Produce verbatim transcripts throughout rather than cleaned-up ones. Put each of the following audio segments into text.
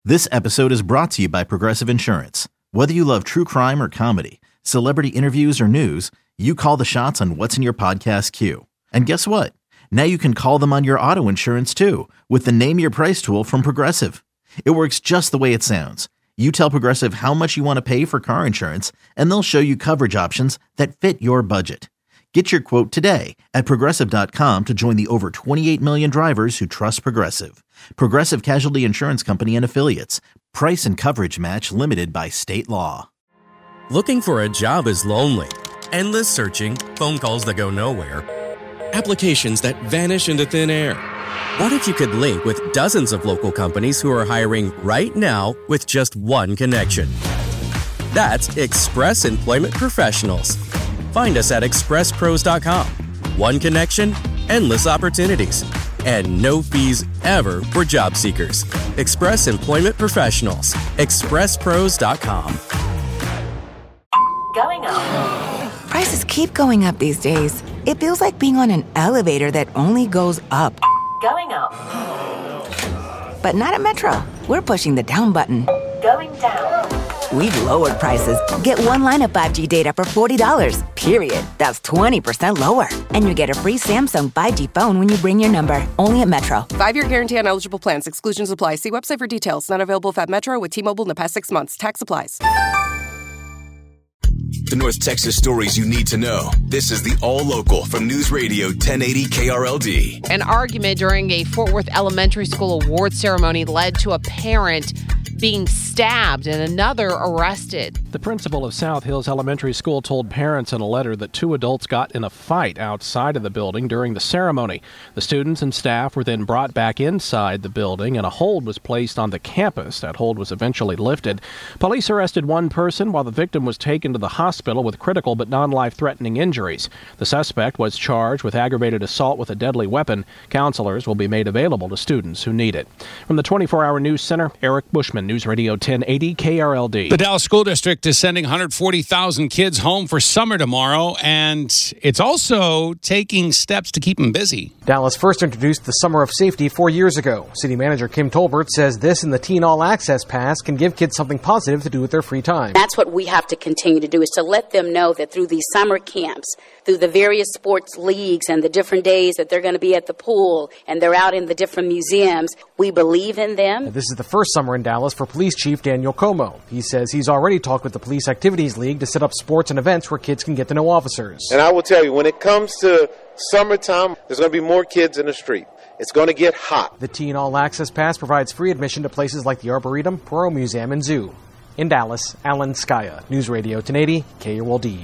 This episode is brought to you by Progressive Insurance. Whether you love true crime or comedy, celebrity interviews or news, you call the shots on what's in your podcast queue. And guess what? Now you can call them on your auto insurance too with the Name Your Price tool from Progressive. It works just the way it sounds. You tell Progressive how much you want to pay for car insurance, and they'll show you coverage options that fit your budget. Get your quote today at Progressive dot com to join the over twenty-eight million drivers who trust Progressive. Progressive Casualty Insurance Company and Affiliates. Price and coverage match limited by state law. Looking for a job is lonely. Endless searching, phone calls that go nowhere, applications that vanish into thin air. What if you could link with dozens of local companies who are hiring right now with just one connection? That's Express Employment Professionals. Find us at express pros dot com. One connection, endless opportunities, and no fees ever for job seekers. Express Employment Professionals. express pros dot com. Going up. Prices keep going up these days. It feels like being on an elevator that only goes up. Going up. But not at Metro. We're pushing the down button. Going down. We've lowered prices. Get one line of five G data for forty dollars, period. That's twenty percent lower. And you get a free Samsung five G phone when you bring your number. Only at Metro. Five-year guarantee on eligible plans. Exclusions apply. See website for details. Not available at Metro with T-Mobile in the past six months. Tax applies. The North Texas stories you need to know. This is the All Local from News Radio ten eighty K R L D. An argument during a Fort Worth Elementary School award ceremony led to a parent being stabbed and another arrested. The principal of South Hills Elementary School told parents in a letter that two adults got in a fight outside of the building during the ceremony. The students and staff were then brought back inside the building and a hold was placed on the campus. That hold was eventually lifted. Police arrested one person while the victim was taken to the hospital with critical but non-life-threatening injuries. The suspect was charged with aggravated assault with a deadly weapon. Counselors will be made available to students who need it. From the twenty-four hour News Center, Eric Bushman, News Radio ten eighty K R L D. The Dallas School District is sending one hundred forty thousand kids home for summer tomorrow, and it's also taking steps to keep them busy. Dallas first introduced the Summer of Safety four years ago. City Manager Kim Tolbert says this and the Teen All Access Pass can give kids something positive to do with their free time. That's what we have to continue to do, is to let them know that through these summer camps, through the various sports leagues and the different days that they're going to be at the pool and they're out in the different museums, we believe in them. This is the first summer in Dallas for Police Chief Daniel Como. He says he's already talked with the Police Activities League to set up sports and events where kids can get to know officers. And I will tell you, when it comes to summertime, there's going to be more kids in the street. It's going to get hot. The Teen All Access Pass provides free admission to places like the Arboretum, Perot Museum, and Zoo. In Dallas, Alan Skaya, News Radio ten eighty K R L D.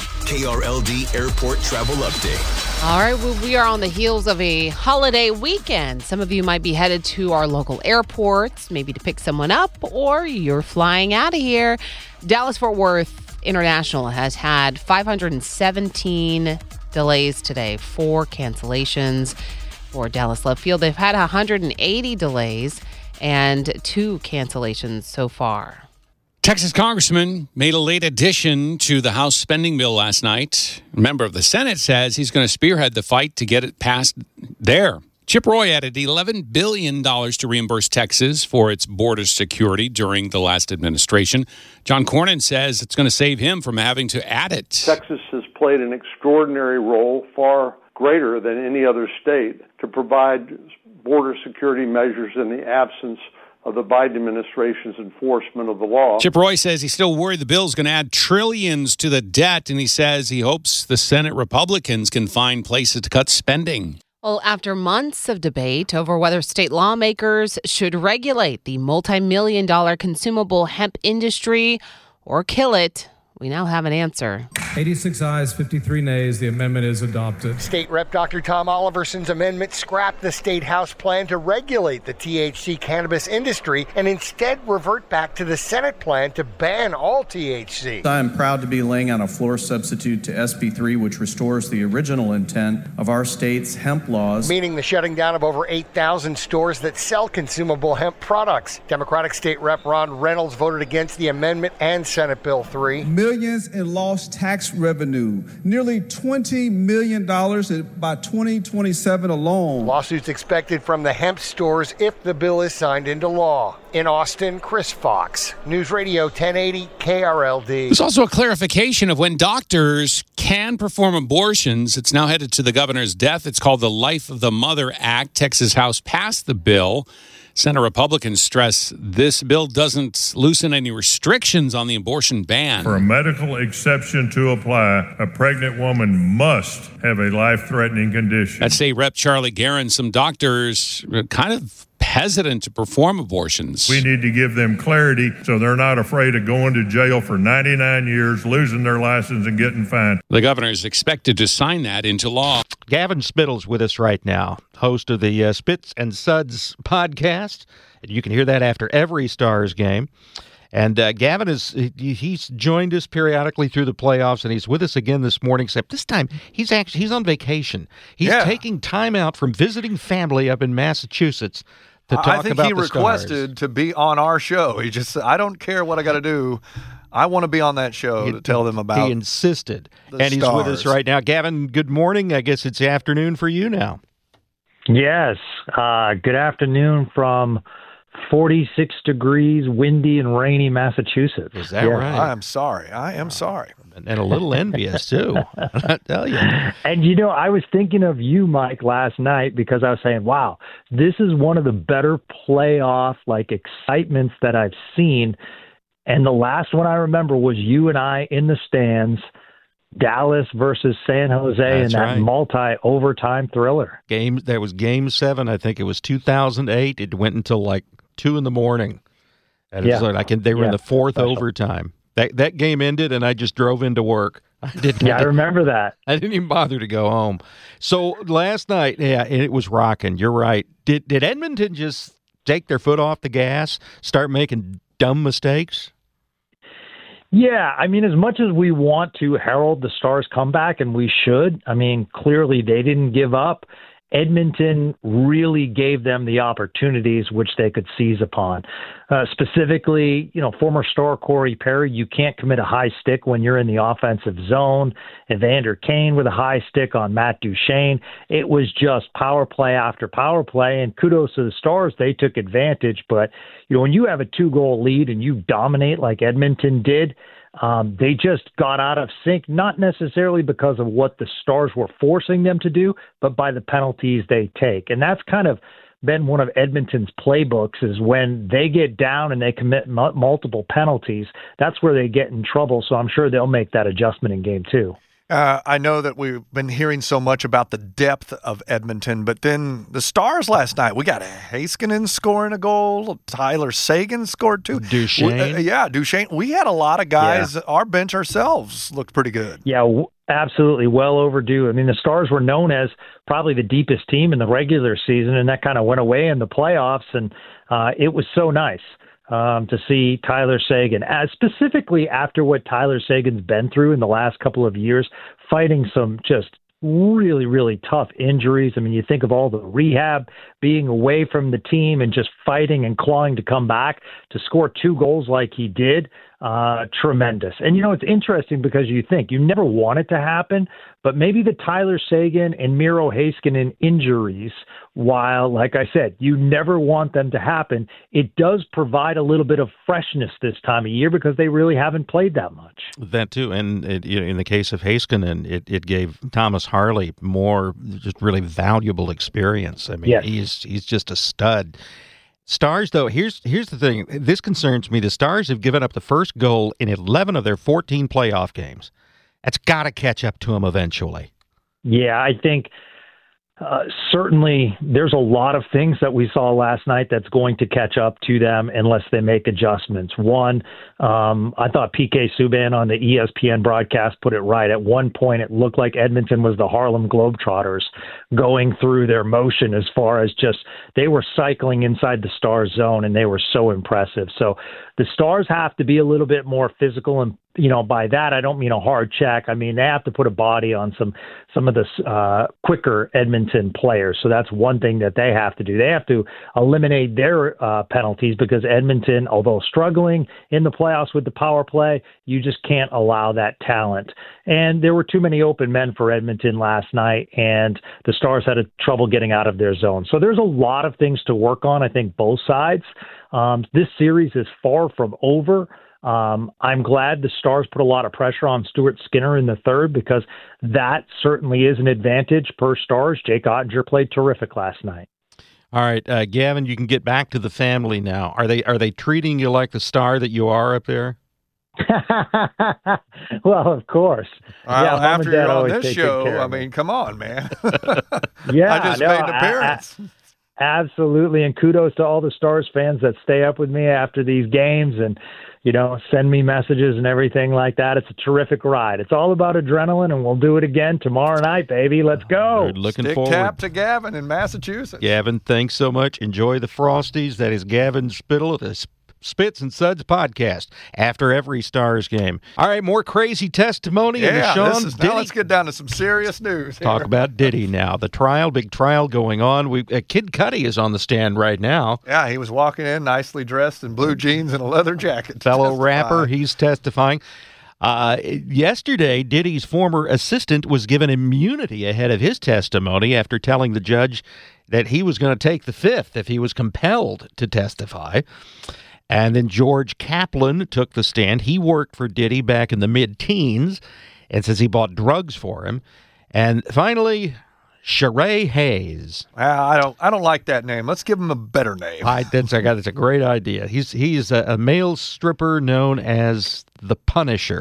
K R L D Airport Travel Update. All right, well, we are on the heels of a holiday weekend. Some of you might be headed to our local airports, maybe to pick someone up, or you're flying out of here. Dallas-Fort Worth International has had five hundred seventeen delays today, four cancellations for Dallas Love Field. They've had one hundred eighty delays and two cancellations so far. Texas congressman made a late addition to the House spending bill last night. A member of the Senate says he's going to spearhead the fight to get it passed there. Chip Roy added eleven billion dollars to reimburse Texas for its border security during the last administration. John Cornyn says it's going to save him from having to add it. Texas has played an extraordinary role, far greater than any other state, to provide border security measures in the absence of the Biden administration's enforcement of the law. Chip Roy says he's still worried the bill is going to add trillions to the debt, and he says he hopes the Senate Republicans can find places to cut spending. Well, after months of debate over whether state lawmakers should regulate the multi-million dollar consumable hemp industry or kill it, we now have an answer. eighty-six ayes, fifty-three nays. The amendment is adopted. State Rep Doctor Tom Oliverson's amendment scrapped the State House plan to regulate the T H C cannabis industry and instead revert back to the Senate plan to ban all T H C. I am proud to be laying out a floor substitute to S B three, which restores the original intent of our state's hemp laws, meaning the shutting down of over eight thousand stores that sell consumable hemp products. Democratic State Rep Ron Reynolds voted against the amendment and Senate Bill three. millions in lost tax revenue, nearly twenty million dollars by twenty twenty-seven alone. Lawsuits expected from the hemp stores if the bill is signed into law. In Austin, Chris Fox, News Radio ten eighty K R L D. There's also a clarification of when doctors can perform abortions. It's now headed to the governor's desk. It's called the Life of the Mother Act. Texas House passed the bill. Senate Republicans stress this bill doesn't loosen any restrictions on the abortion ban. For a medical exception to apply, a pregnant woman must have a life-threatening condition. That's State Rep Charlie Guerin. Some doctors are kind of hesitant to perform abortions. We need to give them clarity so they're not afraid of going to jail for ninety-nine years, losing their license, and getting fined. The governor is expected to sign that into law. Gavin Spittle's with us right now, host of the uh, Spits and Suds podcast. You can hear that after every Stars game. And uh, Gavin is he's joined us periodically through the playoffs, and he's with us again this morning, except this time he's actually he's on vacation. He's yeah. taking time out from visiting family up in Massachusetts to talk I think about he the requested Stars. to be on our show. He just said, I don't care what I got to do. I want to be on that show he, to tell them about He insisted. the And he's Stars. with us right now. Gavin, good morning. I guess it's afternoon for you now. Yes. Uh, good afternoon from forty-six degrees, windy and rainy Massachusetts. Is that Yeah. right? I am sorry. I am sorry. And a little envious, too. I tell you. And, you know, I was thinking of you, Mike, last night because I was saying, wow, this is one of the better playoff, like, excitements that I've seen. And the last one I remember was you and I in the stands, Dallas versus San Jose, That's in that right. multi-overtime thriller. Game that was game seven. I think it was two thousand eight. It went until like two in the morning. And it was Yeah. like, I can, they were in Yeah. the fourth Special. overtime. That that game ended, and I just drove into work. I didn't. Yeah, I remember that. I didn't even bother to go home. So last night, yeah, it was rocking. You're right. Did did Edmonton just take their foot off the gas, start making dumb mistakes? Yeah, I mean, as much as we want to herald the Stars' comeback, and we should, I mean, clearly they didn't give up. Edmonton really gave them the opportunities which they could seize upon. Uh, specifically, you know, former star Corey Perry, you can't commit a high stick when you're in the offensive zone. Evander Kane with a high stick on Matt Duchene. It was just power play after power play, and kudos to the Stars. They took advantage. But, you know, when you have a two-goal lead and you dominate like Edmonton did, Um, they just got out of sync, not necessarily because of what the Stars were forcing them to do, but by the penalties they take. And that's kind of been one of Edmonton's playbooks, is when they get down and they commit m- multiple penalties, that's where they get in trouble. So I'm sure they'll make that adjustment in game two. Uh, I know that we've been hearing so much about the depth of Edmonton, but then the Stars last night, we got Heiskanen scoring a goal. Tyler Seguin scored two. Duchene. We, uh, yeah, Duchene. We had a lot of guys. Yeah. Our bench ourselves looked pretty good. Yeah, w- absolutely. Well overdue. I mean, the Stars were known as probably the deepest team in the regular season, and that kind of went away in the playoffs, and uh, it was so nice. Um, to see Tyler Seguin, as specifically after what Tyler Seguin's been through in the last couple of years, fighting some just really, really tough injuries. I mean, you think of all the rehab, being away from the team and just fighting and clawing to come back, to score two goals like he did, uh, tremendous. And, you know, it's interesting because you think you never want it to happen, but maybe the Tyler Seguin and Miro Heiskanen injuries, while, like I said, you never want them to happen, it does provide a little bit of freshness this time of year because they really haven't played that much. That too, and it, you know, in the case of Heiskanen, it, it gave Thomas Harley more just really valuable experience. I mean, Yes. he's he's just a stud. Stars, though, here's here's the thing. This concerns me. The Stars have given up the first goal in eleven of their fourteen playoff games. That's got to catch up to them eventually. Yeah, I think uh, certainly there's a lot of things that we saw last night that's going to catch up to them unless they make adjustments. One, um, I thought P K Subban on the E S P N broadcast put it right. At one point, it looked like Edmonton was the Harlem Globetrotters going through their motion as far as just they were cycling inside the Stars zone, and they were so impressive. So the Stars have to be a little bit more physical and you know, by that, I don't mean a hard check. I mean, they have to put a body on some some of the uh, quicker Edmonton players. So that's one thing that they have to do. They have to eliminate their uh, penalties because Edmonton, although struggling in the playoffs with the power play, you just can't allow that talent. And there were too many open men for Edmonton last night, and the Stars had a trouble getting out of their zone. So there's a lot of things to work on, I think, both sides. Um, this series is far from over. Um, I'm glad the Stars put a lot of pressure on Stuart Skinner in the third because that certainly is an advantage per Stars. Jake Ottinger played terrific last night. All right, uh, Gavin, you can get back to the family now. Are they are they treating you like the star that you are up there? Well, of course. Well, yeah, after you're on this show, I mean, come on, man. yeah, I just no, made an appearance. I, I, absolutely, and kudos to all the Stars fans that stay up with me after these games and, you know, send me messages and everything like that. It's a terrific ride. It's all about adrenaline, and we'll do it again tomorrow night, baby. Let's go. We're looking Stick forward. tap to Gavin in Massachusetts. Gavin, thanks so much. Enjoy the Frosties. That is Gavin Spittle of the Spits and Suds podcast after every Stars game. All right, more crazy testimony. Yeah, in the Sean this is, now let's get down to some serious news. Talk here. about Diddy now. The trial, big trial going on. We uh, Kid Cudi is on the stand right now. Yeah, he was walking in nicely dressed in blue jeans and a leather jacket. Fellow rapper, he's testifying. Uh, yesterday, Diddy's former assistant was given immunity ahead of his testimony after telling the judge that he was going to take the fifth if he was compelled to testify. And then George Kaplan took the stand. He worked for Diddy back in the mid-teens and says he bought drugs for him. And finally, Sheree Hayes. Well, I don't I don't like that name. Let's give him a better name. I, that's, I got, that's a great idea. He's, he's a, a male stripper known as the Punisher.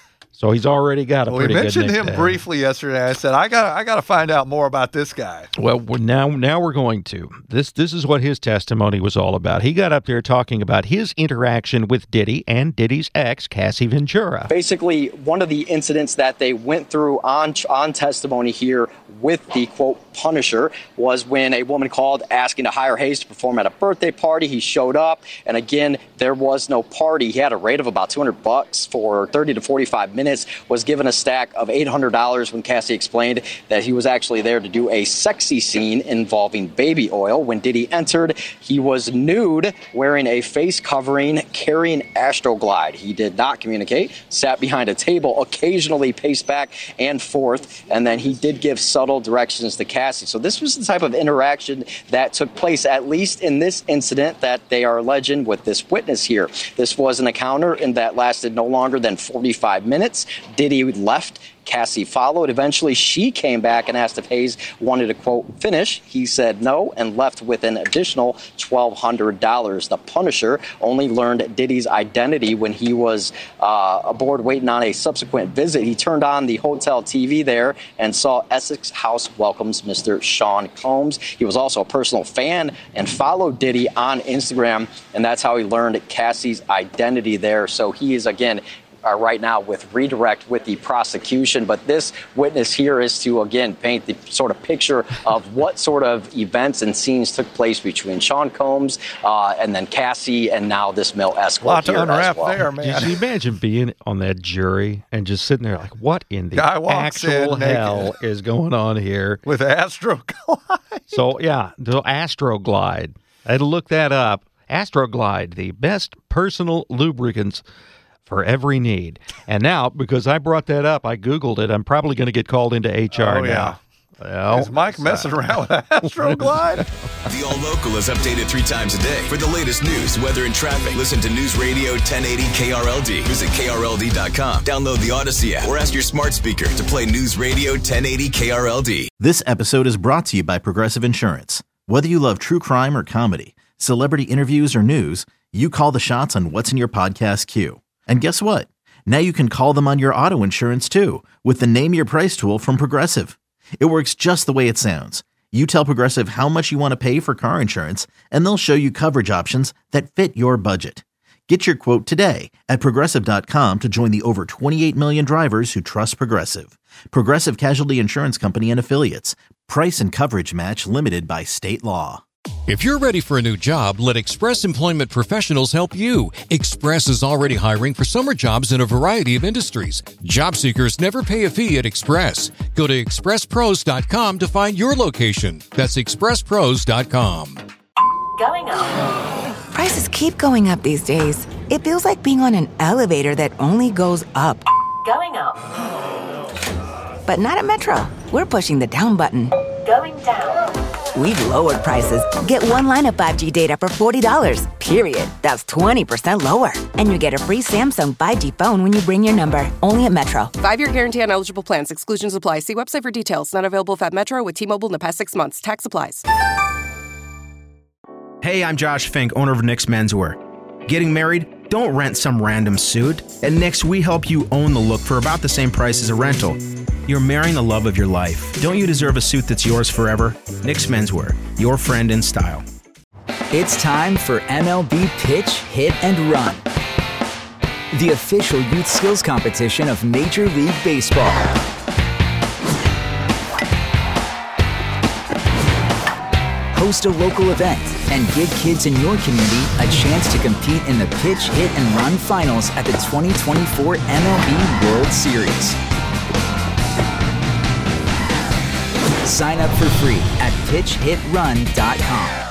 So he's already got a well, pretty good We mentioned him nickname. briefly yesterday. I said, I got I got to find out more about this guy. Well, we're now now we're going to. This this is what his testimony was all about. He got up there talking about his interaction with Diddy and Diddy's ex, Cassie Ventura. Basically, one of the incidents that they went through on on testimony here with the, quote, Punisher was when a woman called asking to hire Hayes to perform at a birthday party. He showed up, and again, there was no party. He had a rate of about two hundred bucks for thirty to forty-five minutes. Was given a stack of eight hundred dollars when Cassie explained that he was actually there to do a sexy scene involving baby oil. When Diddy entered, he was nude, wearing a face covering, carrying Astroglide. He did not communicate, sat behind a table, occasionally paced back and forth, and then he did give subtle directions to Cassie. So this was the type of interaction that took place, at least in this incident that they are alleging with this witness here. This was an encounter and that lasted no longer than forty-five minutes. Diddy left. Cassie followed. Eventually, she came back and asked if Hayes wanted to, quote, finish. He said no and left with an additional twelve hundred dollars. The Punisher only learned Diddy's identity when he was uh, aboard waiting on a subsequent visit. He turned on the hotel T V there and saw Essex House welcomes Mister Sean Combs. He was also a personal fan and followed Diddy on Instagram, and that's how he learned Cassie's identity there. So he is, again, Uh, right now with redirect with the prosecution. But this witness here is to, again, paint the sort of picture of what sort of events and scenes took place between Sean Combs uh, and then Cassie and now this male escort. A lot to here unwrap as well. there, man. Can you imagine being on that jury and just sitting there like, what in the Guy walks actual in naked. hell is going on here? With Astroglide. So, yeah, the Astroglide. I had to look that up. Astroglide, the best personal lubricants for every need. And now, because I brought that up, I Googled it, I'm probably going to get called into H R Oh, now. yeah. Well, Is Mike messing around with Astroglide? The All Local is updated three times a day. For the latest news, weather, and traffic, listen to News Radio ten eighty K R L D. Visit K R L D dot com. Download the Odyssey app or ask your smart speaker to play News Radio ten eighty K R L D. This episode is brought to you by Progressive Insurance. Whether you love true crime or comedy, celebrity interviews or news, you call the shots on what's in your podcast queue. And guess what? Now you can call them on your auto insurance too with the Name Your Price tool from Progressive. It works just the way it sounds. You tell Progressive how much you want to pay for car insurance, and they'll show you coverage options that fit your budget. Get your quote today at Progressive dot com to join the over twenty-eight million drivers who trust Progressive. Progressive Casualty Insurance Company and Affiliates. Price and coverage match limited by state law. If you're ready for a new job, let Express Employment Professionals help you. Express is already hiring for summer jobs in a variety of industries. Job seekers never pay a fee at Express. Go to express pros dot com to find your location. That's express pros dot com. Going up. Prices keep going up these days. It feels like being on an elevator that only goes up. Going up. But not at Metro. We're pushing the down button. Going down. We've lowered prices. Get one line of five G data for forty dollars, period. That's twenty percent lower. And you get a free Samsung five G phone when you bring your number. Only at Metro. Five-year guarantee on eligible plans. Exclusions apply. See website for details. Not available if at Metro with T-Mobile in the past six months. Tax applies. Hey, I'm Josh Fink, owner of Nick's Menswear. Getting married? Don't rent some random suit. At Nick's, we help you own the look for about the same price as a rental. You're marrying the love of your life. Don't you deserve a suit that's yours forever? Nick's Menswear, your friend in style. It's time for M L B Pitch, Hit, and Run, the official youth skills competition of Major League Baseball. Host a local event and give kids in your community a chance to compete in the Pitch, Hit, and Run finals at the twenty twenty-four M L B World Series. Sign up for free at pitch hit run dot com.